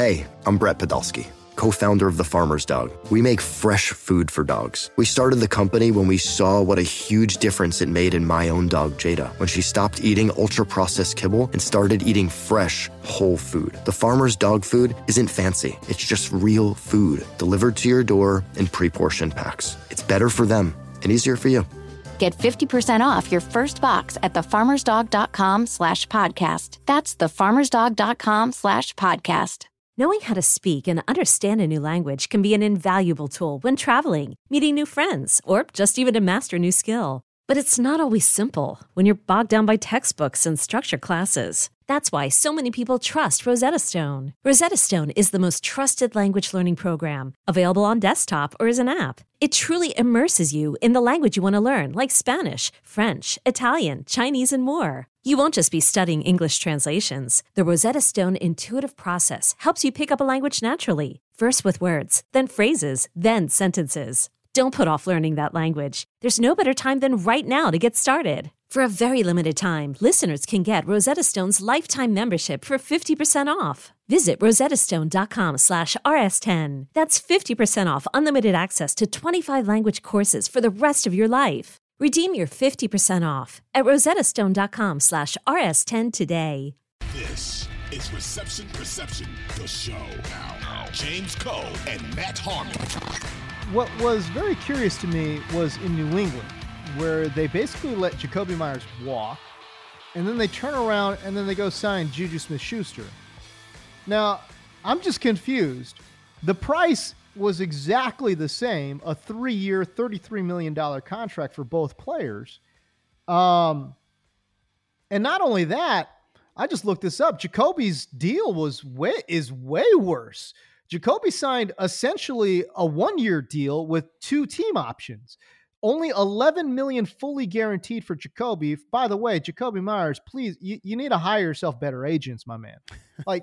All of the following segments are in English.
Hey, I'm Brett Podolsky, co-founder of The Farmer's Dog. We make fresh food for dogs. We started the company when we saw what a huge difference it made in my own dog, Jada, when she stopped eating ultra-processed kibble and started eating fresh, whole food. The Farmer's Dog food isn't fancy. It's just real food delivered to your door in pre-portioned packs. It's better for them and easier for you. Get 50% off your first box at thefarmersdog.com/podcast. That's thefarmersdog.com/podcast. Knowing how to speak and understand a new language can be an invaluable tool when traveling, meeting new friends, or just even to master a new skill. But it's not always simple when you're bogged down by textbooks and structured classes. That's why so many people trust Rosetta Stone. Rosetta Stone is the most trusted language learning program, available on desktop or as an app. It truly immerses you in the language you want to learn, like Spanish, French, Italian, Chinese, and more. You won't just be studying English translations. The Rosetta Stone intuitive process helps you pick up a language naturally, first with words, then phrases, then sentences. Don't put off learning that language. There's no better time than right now to get started. For a very limited time, listeners can get Rosetta Stone's lifetime membership for 50% off. Visit rosettastone.com/rs10. That's 50% off unlimited access to 25 language courses for the rest of your life. Redeem your 50% off at rosettastone.com/rs10 today. This is Reception Perception, the show. Now, James Cole and Matt Harmon. What was very curious to me was in New England, where they basically let Jakobi Meyers walk, and then they turn around and then they go sign Juju Smith-Schuster. Now, I'm just confused. The price was exactly the same, a 3-year, $33 million contract for both players. And not only that, I just looked this up. Jakobi's deal is way worse. Jakobi signed essentially a 1-year deal with 2 team options. Only $11 million fully guaranteed for Jakobi. By the way, Jakobi Meyers, please, you need to hire yourself better agents, my man. Like,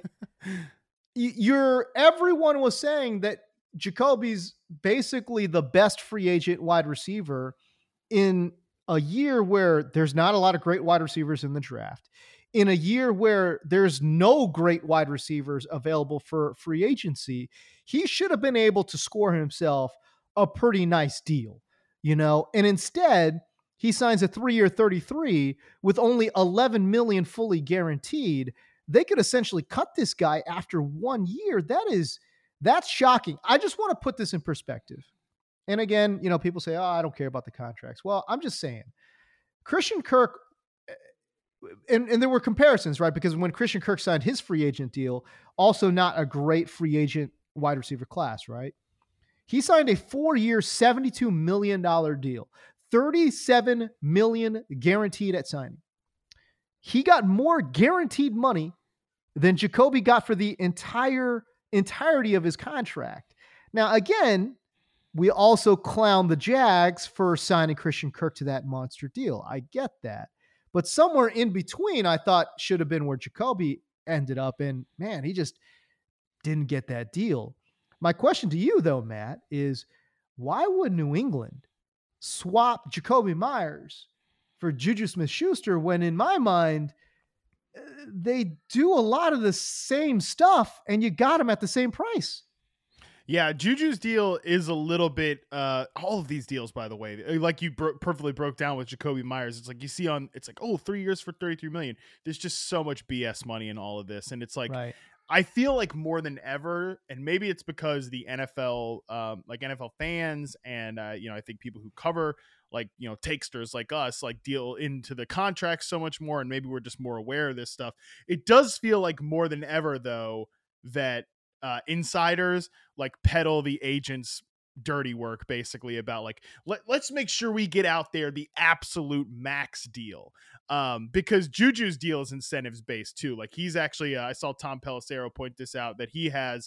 everyone was saying that Jakobi's basically the best free agent wide receiver in a year where there's not a lot of great wide receivers in the draft. In a year where there's no great wide receivers available for free agency, he should have been able to score himself a pretty nice deal, and instead he signs a 3-year 33 with only $11 million fully guaranteed. They could essentially cut this guy after 1 year. That's shocking. I just want to put this in perspective. And again, people say, I don't care about the contracts. Well, I'm just saying Christian Kirk, and there were comparisons, right? Because when Christian Kirk signed his free agent deal, also not a great free agent wide receiver class, right? He signed a 4-year, $72 million deal, $37 million guaranteed at signing. He got more guaranteed money than Jakobi got for the entirety of his contract. Now, again, we also clown the Jags for signing Christian Kirk to that monster deal. I get that. But somewhere in between, I thought should have been where Jakobi ended up. And man, he just didn't get that deal. My question to you, though, Matt, is why would New England swap Jakobi Meyers for Juju Smith-Schuster when, in my mind, they do a lot of the same stuff and you got them at the same price? Yeah, Juju's deal is a little bit, all of these deals, by the way, like you perfectly broke down with Jakobi Meyers. It's like you see it's like, 3 years for $33 million. There's just so much BS money in all of this. And it's like, right. I feel like more than ever, and maybe it's because the NFL, NFL fans and, I think people who cover takesters like us, deal into the contracts so much more. And maybe we're just more aware of this stuff. It does feel like more than ever, though, that insiders peddle the agents dirty work, basically about let's make sure we get out there the absolute max deal, because Juju's deal is incentives based too. He's actually I saw Tom Pelissero point this out, that he has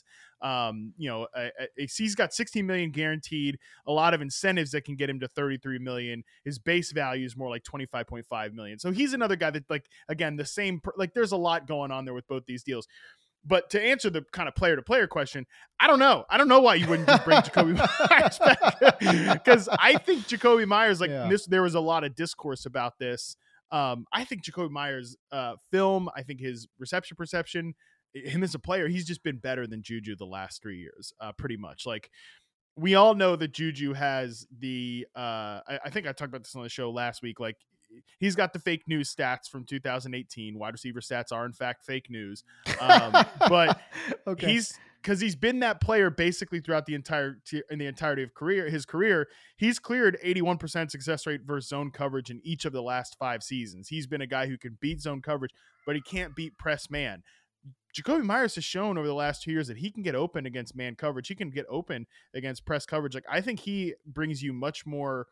he's got 16 million guaranteed, a lot of incentives that can get him to 33 million. His base value is more like 25.5 million. So he's another guy that again, the same, there's a lot going on there with both these deals. But to answer the kind of player-to-player question, I don't know. I don't know why you wouldn't just bring Jakobi Meyers back, because I think Jakobi Meyers, there was a lot of discourse about this. I think Jakobi Meyers' film, I think his reception perception him as a player, he's just been better than Juju the last 3 years, pretty much. Like, we all know that Juju has the I think I talked about this on the show last week. Like, he's got the fake news stats from 2018. Wide receiver stats are in fact fake news. But Okay. he's been that player basically throughout the entirety of his career. He's cleared 81% success rate versus zone coverage in each of the last 5 seasons. He's been a guy who can beat zone coverage, but he can't beat press man. Jakobi Meyers has shown over the last 2 years that he can get open against man coverage. He can get open against press coverage. Like, I think he brings you much more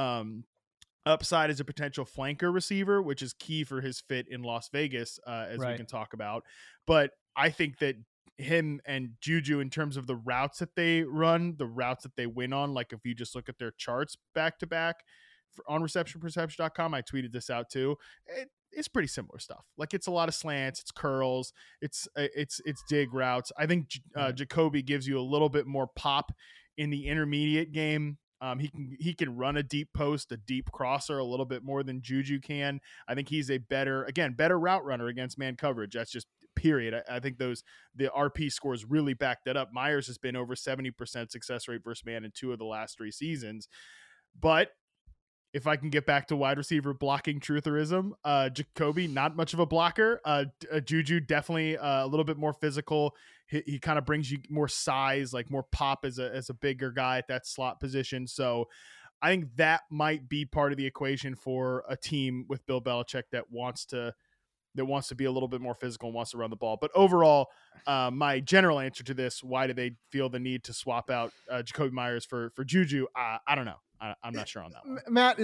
upside as a potential flanker receiver, which is key for his fit in Las Vegas, as we can talk about. But I think that him and Juju, in terms of the routes that they run, the routes that they win on, like if you just look at their charts back to back on receptionperception.com, I tweeted this out too. It's pretty similar stuff. Like, it's a lot of slants, it's curls, it's dig routes. I think Jakobi gives you a little bit more pop in the intermediate game. He can run a deep post, a deep crosser a little bit more than Juju can. I think he's a better route runner against man coverage. That's just period. I think the RP scores really back that up. Meyers has been over 70% success rate versus man in 2 of the last 3 seasons. But if I can get back to wide receiver blocking trutherism, Jakobi, not much of a blocker. Juju, definitely a little bit more physical. He kind of brings you more size, like more pop as a bigger guy at that slot position. So I think that might be part of the equation for a team with Bill Belichick that wants to be a little bit more physical and wants to run the ball. But overall, my general answer to this, why do they feel the need to swap out Jakobi Meyers for Juju? I don't know. I'm not sure on that one. Matt,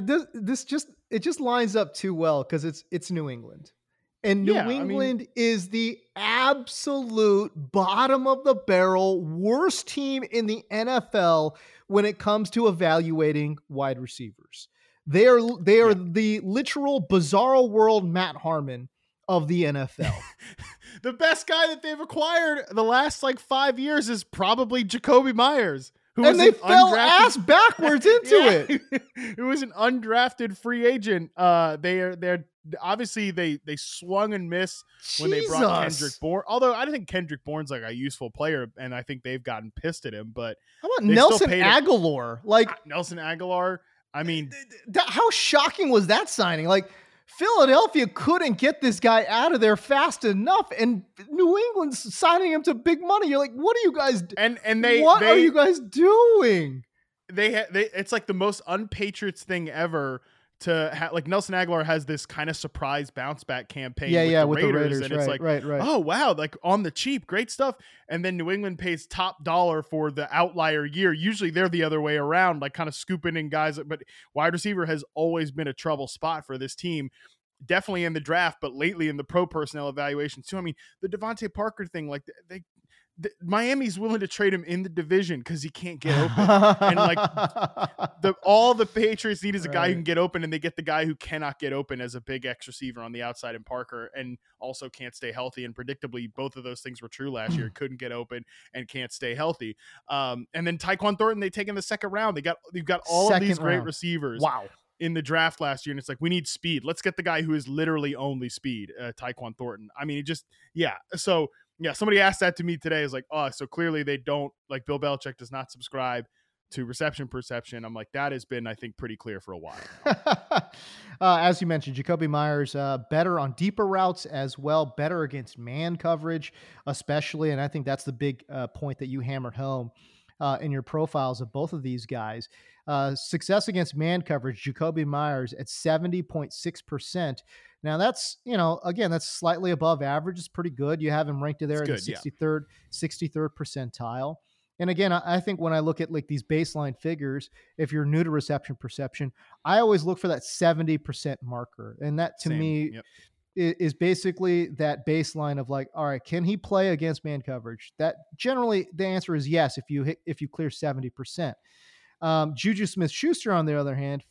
it just lines up too well because it's New England. And New England is the absolute bottom of the barrel, worst team in the NFL when it comes to evaluating wide receivers. They are the literal bizarro world Matt Harmon of the NFL. The best guy that they've acquired the last 5 years is probably Jakobi Meyers. And they fell ass backwards into it. It was an undrafted free agent. They're obviously they swung and missed when they brought Kendrick Bourne. Although I don't think Kendrick Bourne's a useful player, and I think they've gotten pissed at him. But how about Nelson Aguilar? Nelson Aguilar. I mean, how shocking was that signing? Philadelphia couldn't get this guy out of there fast enough, and New England's signing him to big money. You're like, what are you guys doing? What are you guys doing? It's like the most un-Patriots thing ever to have. Like, Nelson Aguilar has this kind of surprise bounce back campaign with the Raiders, and it's right. Oh wow, on the cheap, great stuff. And then New England pays top dollar for the outlier year. Usually they're the other way around, kind of scooping in guys. But wide receiver has always been a trouble spot for this team. Definitely in the draft, but lately in the pro personnel evaluations too. I mean, the Devontae Parker thing, Miami's willing to trade him in the division because he can't get open. And all the Patriots need is a guy who can get open, and they get the guy who cannot get open as a big X receiver on the outside in Parker, and also can't stay healthy. And predictably, both of those things were true last year. Couldn't get open and can't stay healthy. And then Tyquan Thornton, they take in the second round. You've got all of these great receivers. Wow. In the draft last year, and it's we need speed. Let's get the guy who is literally only speed, Tyquan Thornton. I mean, So somebody asked that to me today. Is so clearly they don't Bill Belichick does not subscribe to reception perception. I'm like, that has been, I think, pretty clear for a while. As you mentioned, Jakobi Meyers better on deeper routes as well, better against man coverage, especially. And I think that's the big point that you hammered home in your profiles of both of these guys. Success against man coverage, Jakobi Meyers at 70.6%. Now that's, again, that's slightly above average. It's pretty good. You have him ranked there in the 63rd percentile. And again, I think when I look at these baseline figures, if you're new to reception perception, I always look for that 70% marker. And that to me is basically that baseline of all right, can he play against man coverage? That generally the answer is yes. If you clear 70%. Juju Smith-Schuster, on the other hand,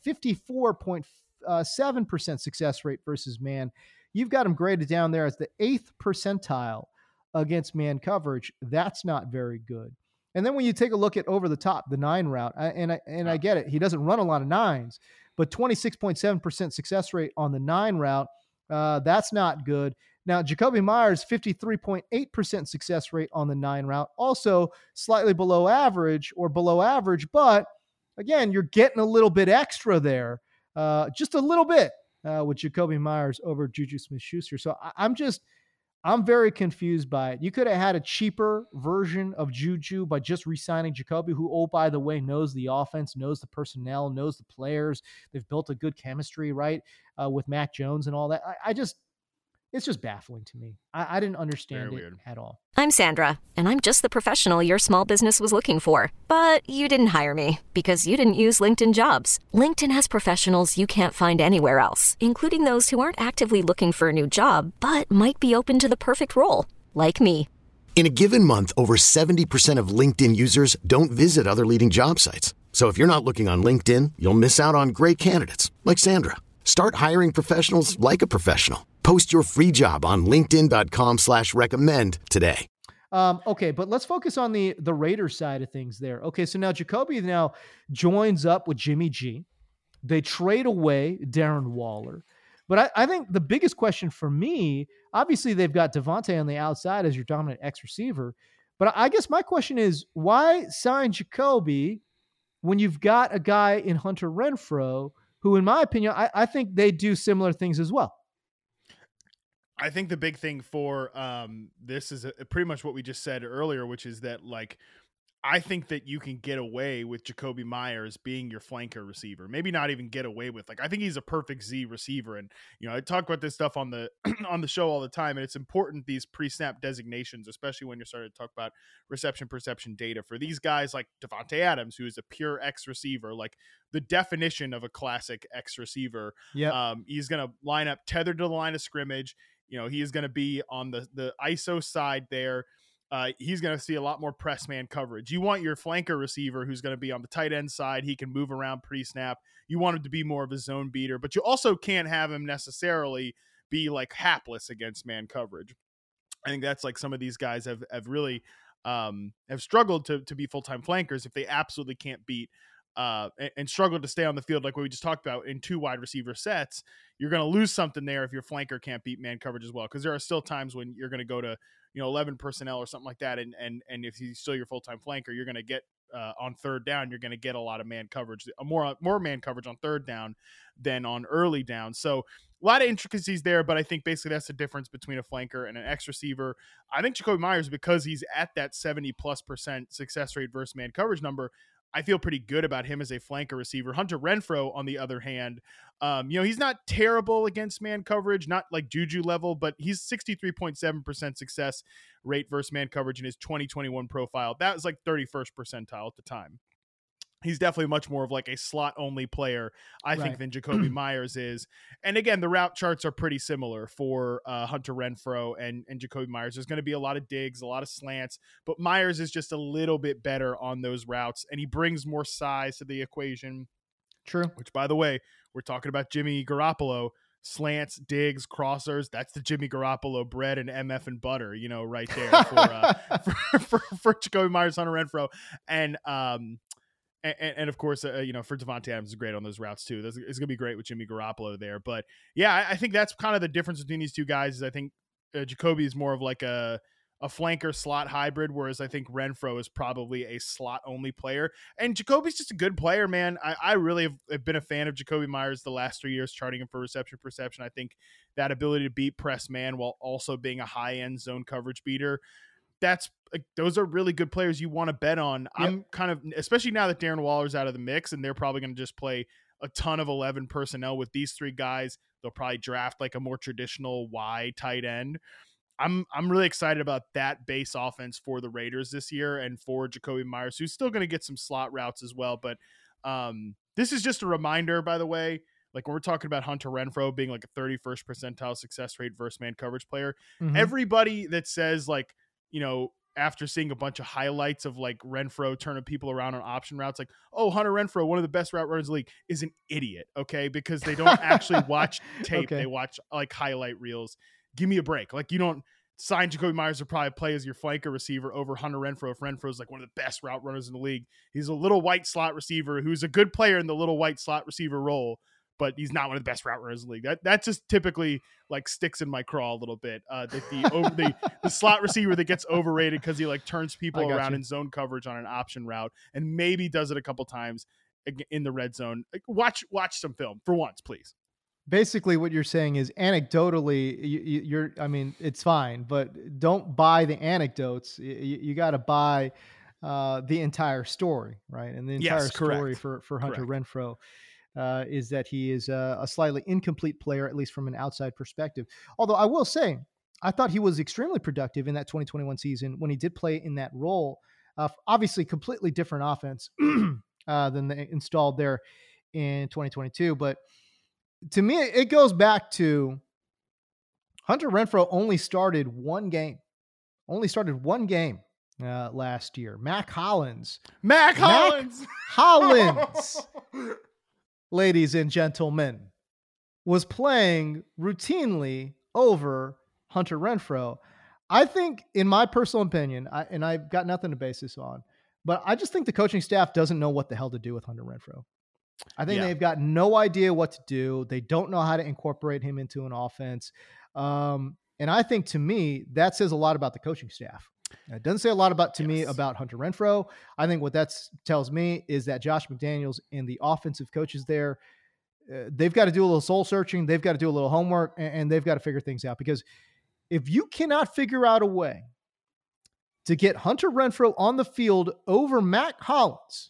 54.7% success rate versus man. You've got him graded down there as the 8th percentile against man coverage. That's not very good. And then when you take a look at over the top, the 9 route, I get it. He doesn't run a lot of 9s, but 26.7% success rate on the 9 route. That's not good. Now, Jakobi Meyers, 53.8% success rate on the 9 route, also slightly below average, but again, you're getting a little bit extra there, just a little bit with Jakobi Meyers over Juju Smith-Schuster. So I'm very confused by it. You could have had a cheaper version of Juju by just re-signing Jakobi, who, oh, by the way, knows the offense, knows the personnel, knows the players. They've built a good chemistry, right, with Mac Jones and all that. It's just baffling to me. I didn't understand it at all. I'm Sandra, and I'm just the professional your small business was looking for. But you didn't hire me because you didn't use LinkedIn Jobs. LinkedIn has professionals you can't find anywhere else, including those who aren't actively looking for a new job, but might be open to the perfect role, like me. In a given month, over 70% of LinkedIn users don't visit other leading job sites. So if you're not looking on LinkedIn, you'll miss out on great candidates like Sandra. Start hiring professionals like a professional. Post your free job on linkedin.com/recommend today. Okay, but let's focus on the Raiders side of things there. Okay, so now Jakobi now joins up with Jimmy G. They trade away Darren Waller. But I think the biggest question for me, obviously they've got Devontae on the outside as your dominant X receiver. But I guess my question is, why sign Jakobi when you've got a guy in Hunter Renfrow who, in my opinion, I think they do similar things as well? I think the big thing for this is pretty much what we just said earlier, which is that, like, I think that you can get away with Jakobi Meyers being your flanker receiver. Maybe not even get away with, like, I think he's a perfect Z receiver. And, you know, I talk about this stuff on the on the show all the time, and it's important, these pre-snap designations, especially when you're starting to talk about reception perception data for these guys like Devontae Adams, who is a pure X receiver, like the definition of a classic X receiver. Yeah. He's going to line up tethered to the line of scrimmage. You know, he is going to be on the ISO side there. He's going to see a lot more press man coverage. You want your flanker receiver who's going to be on the tight end side. He can move around pre-snap. You want him to be more of a zone beater, but you also can't have him necessarily be like hapless against man coverage. I think that's like some of these guys have really have struggled to be full-time flankers if they absolutely can't beat and struggle to stay on the field, like what we just talked about in 2 wide receiver sets. You're going to lose something there if your flanker can't beat man coverage as well, because there are still times when you're going to go to 11 personnel or something like that, and if he's still your full-time flanker, you're going to get on third down, you're going to get a lot of man coverage, more man coverage on third down than on early down. So a lot of intricacies there, but I think basically that's the difference between a flanker and an X receiver. I think Jakobi Meyers, because he's at that 70+% success rate versus man coverage number, I feel pretty good about him as a flanker receiver. Hunter Renfrow, on the other hand, he's not terrible against man coverage, not like Juju level, but he's 63.7% success rate versus man coverage in his 2021 profile. That was like 31st percentile at the time. He's definitely much more of like a slot only player, I think, than Jakobi Meyers is. And again, the route charts are pretty similar for Hunter Renfrow and Jakobi Meyers. There's going to be a lot of digs, a lot of slants, but Meyers is just a little bit better on those routes, and he brings more size to the equation. True. Which, by the way, we're talking about Jimmy Garoppolo. Slants, digs, crossers. That's the Jimmy Garoppolo bread and MF and butter, right there for Jakobi Meyers, Hunter Renfrow. And of course, for Devontae Adams is great on those routes too. It's going to be great with Jimmy Garoppolo there. But yeah, I think that's kind of the difference between these two guys. Is I think Jakobi is more of like a flanker slot hybrid, whereas I think Renfrow is probably a slot only player. And Jacoby's just a good player, man. I really have been a fan of Jakobi Meyers the last 3 years, charting him for reception perception. I think that ability to beat press man while also being a high end zone coverage beater, those are really good players you want to bet on. Yep. I'm kind of, especially now that Darren Waller's out of the mix and they're probably going to just play a ton of 11 personnel with these 3 guys. They'll probably draft like a more traditional Y tight end. I'm really excited about that base offense for the Raiders this year and for Jakobi Meyers, who's still going to get some slot routes as well. But this is just a reminder, by the way, like when we're talking about Hunter Renfrow being like a 31st percentile success rate versus man coverage player, everybody that says like, after seeing a bunch of highlights of like Renfrow turning people around on option routes, like, oh, Hunter Renfrow, one of the best route runners in the league, is an idiot. Okay. Because they don't actually watch tape. Okay. They watch like highlight reels. Give me a break. Like, you don't sign Jakobi Meyers to probably play as your flanker receiver over Hunter Renfrow if Renfrow's like one of the best route runners in the league. He's a little white slot receiver who's a good player in the little white slot receiver role, but he's not one of the best route runners in the league. That just typically like sticks in my craw a little bit. That the slot receiver that gets overrated because he like turns people around in zone coverage on an option route and maybe does it a couple times in the red zone. Watch some film for once, please. Basically what you're saying is anecdotally you're I mean, it's fine, but don't buy the anecdotes. You got to buy the entire story, right? And the entire story for Hunter Renfrow is that he is a slightly incomplete player, at least from an outside perspective. Although I will say, I thought he was extremely productive in that 2021 season when he did play in that role. Obviously completely different offense than they installed there in 2022, but to me, it goes back to Hunter Renfrow only started one game last year. Mack Hollins, ladies and gentlemen, was playing routinely over Hunter Renfrow. I think, in my personal opinion, and I've got nothing to base this on, but I just think the coaching staff doesn't know what the hell to do with Hunter Renfrow. I think they've got no idea what to do. They don't know how to incorporate him into an offense. And I think, to me, that says a lot about the coaching staff. It doesn't say a lot about Hunter Renfrow. I think what that tells me is that Josh McDaniels and the offensive coaches there, they've got to do a little soul searching. They've got to do a little homework, and they've got to figure things out. Because if you cannot figure out a way to get Hunter Renfrow on the field over Mack Hollins,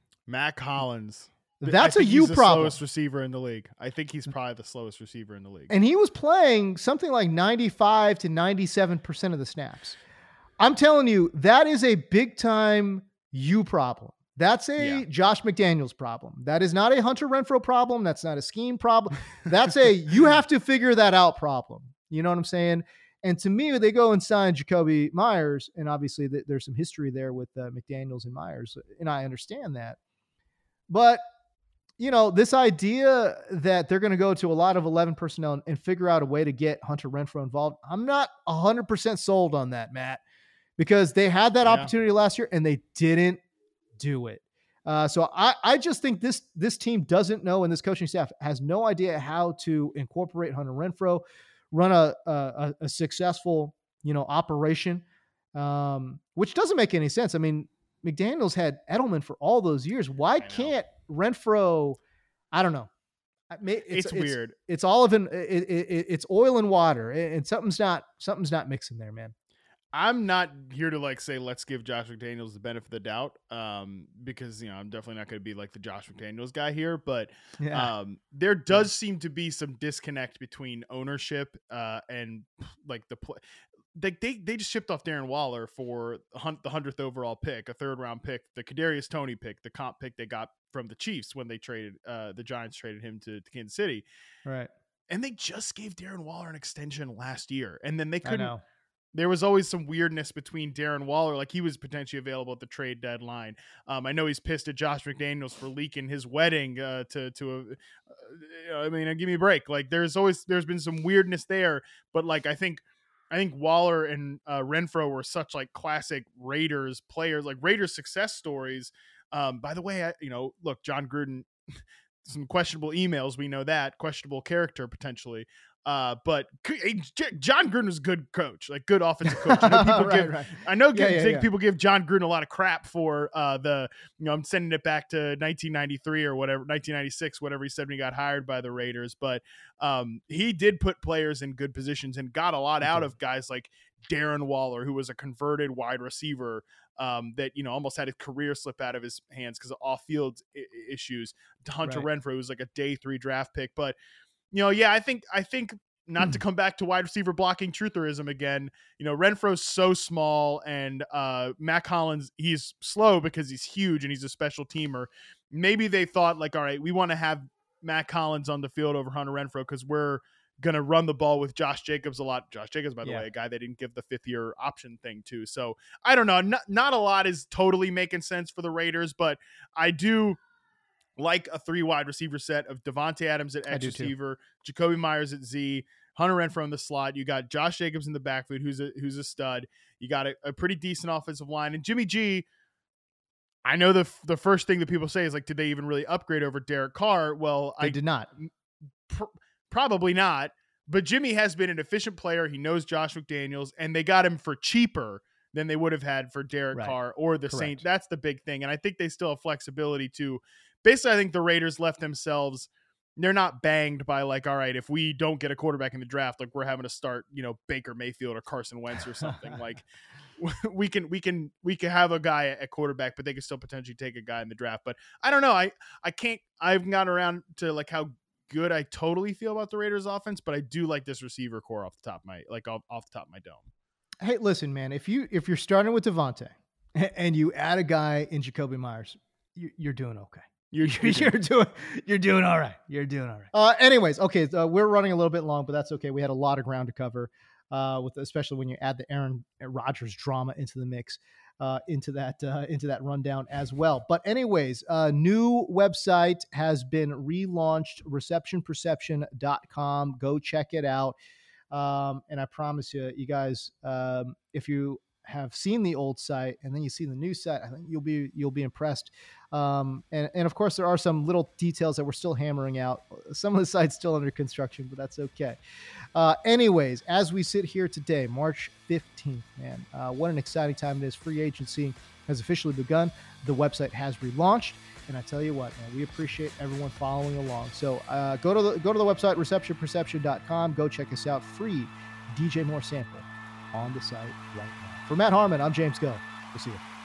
that's a you problem. Slowest receiver in the league. I think he's probably the slowest receiver in the league. And he was playing something like 95 to 97% of the snaps. I'm telling you, that is a big time you problem. That's a Josh McDaniels problem. That is not a Hunter Renfrow problem. That's not a scheme problem. That's a you have to figure that out problem. You know what I'm saying? And to me, they go and sign Jakobi Meyers, and obviously there's some history there with McDaniels and Myers, and I understand that. But you know, this idea that they're going to go to a lot of 11 personnel and figure out a way to get Hunter Renfrow involved, I'm not 100% sold on that, Matt, because they had that opportunity last year and they didn't do it. So I just think this team doesn't know, and this coaching staff has no idea how to incorporate Hunter Renfrow, run a successful, operation, which doesn't make any sense. I mean, McDaniels had Edelman for all those years. Why can't Renfrow? I don't know. It's weird. It's all of it's oil and water, and something's not mixing there, man. I'm not here to say let's give Josh McDaniels the benefit of the doubt, because I'm definitely not going to be like the Josh McDaniels guy here, but there does seem to be some disconnect between ownership and the play. They just shipped off Darren Waller for the 100th overall pick, a 3rd round pick, the Kadarius Toney pick, the comp pick they got from the Chiefs when they traded the Giants traded him to Kansas City, right? And they just gave Darren Waller an extension last year, and then they couldn't. There was always some weirdness between Darren Waller, he was potentially available at the trade deadline. I know he's pissed at Josh McDaniels for leaking his wedding give me a break. There's been some weirdness there, but I think Waller and Renfrow were such classic Raiders players, Raiders success stories. By the way, look, John Gruden, some questionable emails. We know that questionable character potentially. But John Gruden is a good coach, good offensive coach. I know people give John Gruden a lot of crap for I'm sending it back to 1993 or whatever, 1996, whatever he said when he got hired by the Raiders. But he did put players in good positions and got a lot out of guys like Darren Waller, who was a converted wide receiver that almost had his career slip out of his hands because of off-field issues. To Hunter Renfrow, who was a day 3 draft pick, but. I think not to come back to wide receiver blocking trutherism again, Renfro's so small, and Mack Hollins, he's slow because he's huge and he's a special teamer. Maybe they thought all right, we want to have Mack Hollins on the field over Hunter Renfrow because we're going to run the ball with Josh Jacobs a lot. Josh Jacobs, by the way, a guy they didn't give the 5th-year option thing to. So I don't know. Not a lot is totally making sense for the Raiders, but I do like a 3 wide receiver set of Devontae Adams at X receiver, Jakobi Meyers at Z, Hunter Renfrow in the slot. You got Josh Jacobs in the backfield, who's a stud. You got a pretty decent offensive line. And Jimmy G, I know the first thing that people say is did they even really upgrade over Derek Carr? Well, they did not. Probably not. But Jimmy has been an efficient player. He knows Josh McDaniels, and they got him for cheaper than they would have had for Derek Carr or the Saints. That's the big thing. And I think they still have flexibility to basically, I think the Raiders left themselves, they're not banged by like, all right, if we don't get a quarterback in the draft, like we're having to start, Baker Mayfield or Carson Wentz or something. Like we can have a guy at quarterback, but they can still potentially take a guy in the draft. But I don't know. I've gotten around to like how good I totally feel about the Raiders offense, but I do like this receiver core off the top of my dome. Hey, listen, man, if you're starting with Devontae and you add a guy in Jakobi Meyers, you're doing okay. You're doing all right. You're doing all right. Anyways, okay, we're running a little bit long, but that's okay. We had a lot of ground to cover, especially when you add the Aaron Rodgers drama into the mix, into that rundown as well. But anyways, new website has been relaunched, receptionperception.com. Go check it out. And I promise you guys, if you have seen the old site and then you see the new site, I think you'll be impressed. And of course there are some little details that we're still hammering out. Some of the site's still under construction, but that's okay. Anyways, as we sit here today, March 15th, man, what an exciting time it is. Free agency has officially begun. The website has relaunched. And I tell you what, man, we appreciate everyone following along. So go to the website, receptionperception.com. Go check us out. Free DJ Moore sample on the site right now. For Matt Harmon, I'm James Go. We'll see you.